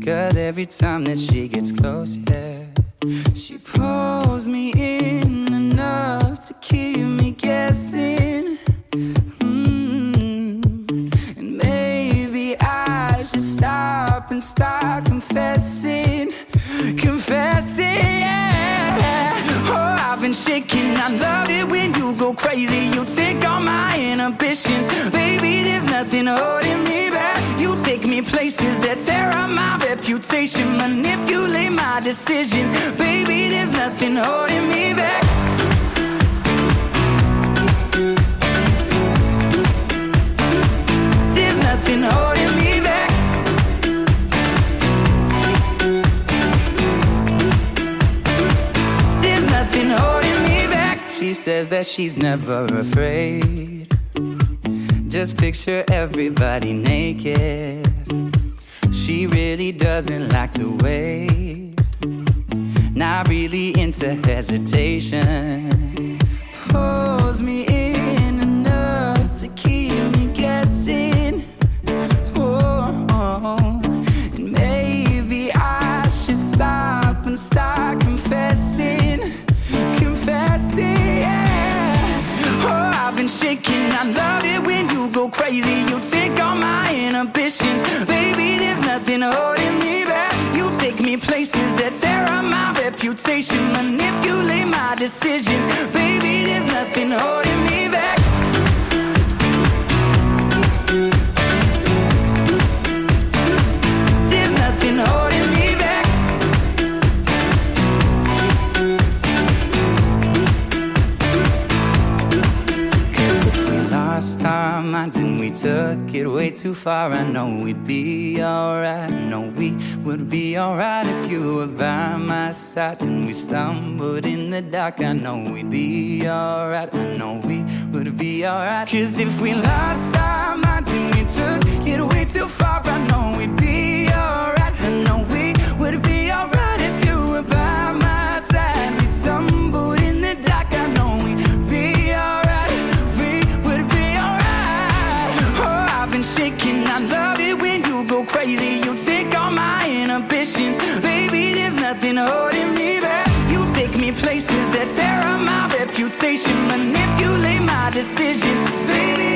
'Cause every time that she gets close, yeah, she pulls me in enough to keep me guessing. And maybe I should stop and start confessing, yeah. Oh, I've been shaking, I love it when you go crazy. You take all my inhibitions, baby, there's nothing holding me back. You take me places that tear up my reputation, manipulate my decisions, baby, there's nothing holding me back. There's nothing holding me back. There's nothing holding me back. She says that she's never afraid. Just picture everybody naked. She really doesn't like to wait. Not really into hesitation. Pulls me in enough to keep me guessing. Oh, and maybe I should stop and start confessing, yeah. Oh, I've been shaking, I love it when you go crazy. You take all my inhibitions, baby, there's nothing holding me back. You take me places that tear up my reputation, manipulate my decisions, baby, there's nothing holding me back. There's nothing holding me back. Lost our minds and we took it way too far. I know we'd be alright. I know we would be alright if you were by my side. And we stumbled in the dark. I know we'd be alright. I know we would be alright. 'Cause if we lost our minds and we took it way too far, I know we'd be alright. I know we would be alright if you were by my side. We stumbled in the dark. I know we'd be alright. Shaking, I love it when you go crazy. You take all my inhibitions, baby, there's nothing holding me back. You take me places that tear up my reputation, manipulate my decisions, baby,